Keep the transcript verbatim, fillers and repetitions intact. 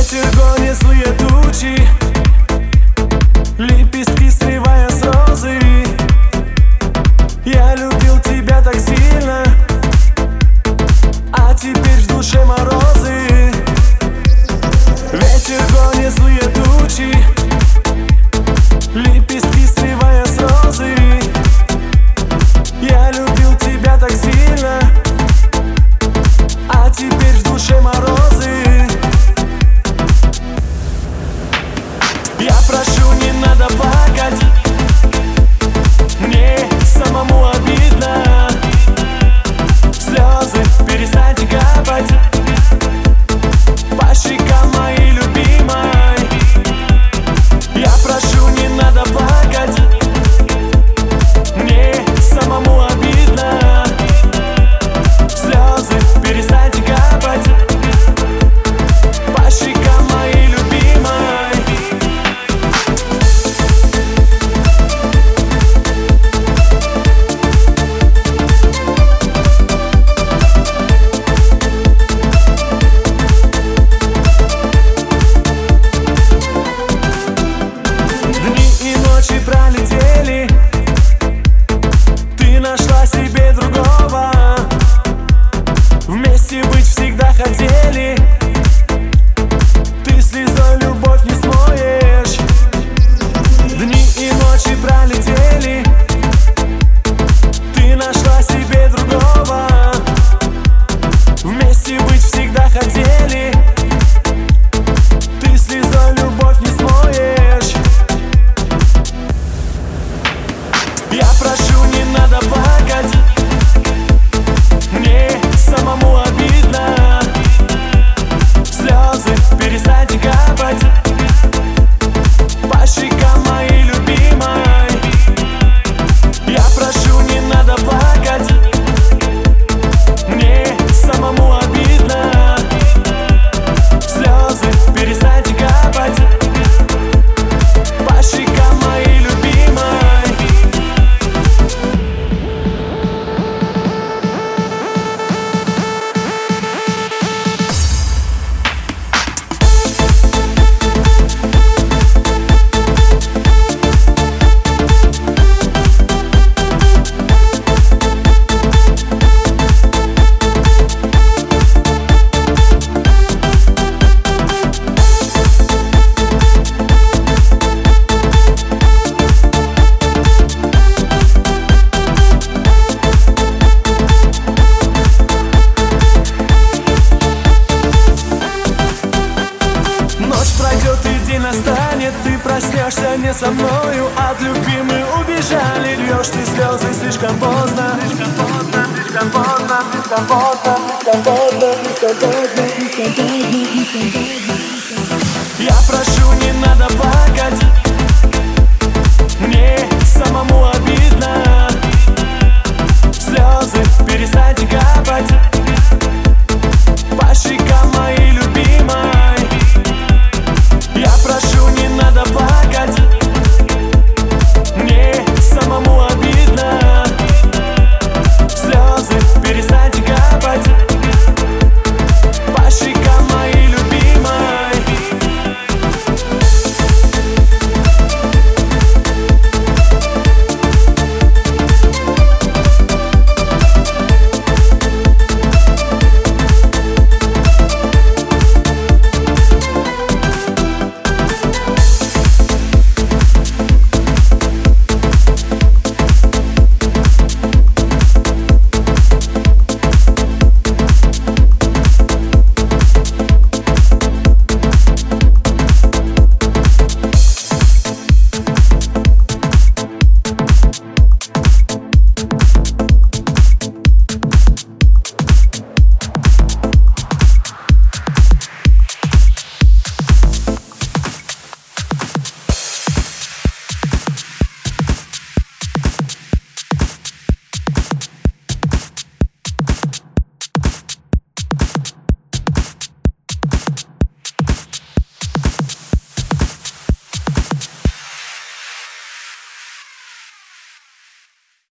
Ветер гонит злые тучи, лепестки срывая с розы. Я любил тебя так сильно, а теперь в душе морозы. Ветер гонит злые тучи, лепестки срывая с розы. Я любил тебя так сильно, а теперь в душе морозы. Я прошу, не надо плакать, мне самому обидно. Слезы перестаньте капать по щекам моей любимой. Я прошу, не надо плакать, мне самому обидно. Слезы перестаньте капать по щекам моей любимой. Пролетели, ты нашла себе другого. Вместе быть всегда хотели, ты слезой любовь не смоешь. Дни и ночи пролетели, ты нашла себе другого. Вместе быть всегда хотели, ты слезой любовь не смоешь. Я прошу, не надо плакать, мне самому обидно. Слезы перестаньте капать по щекам моей любимой. Я прошу, не надо плакать, мне самому обидно. Слезы перестаньте капать по щекам моей любимой. Пройдет и день настанет, ты проснешься не со мною. От любви мы убежали, льешь ты слезы слишком поздно. Слишком поздно, слишком поздно, слишком поздно, слишком поздно, слишком поздно, слишком поздно.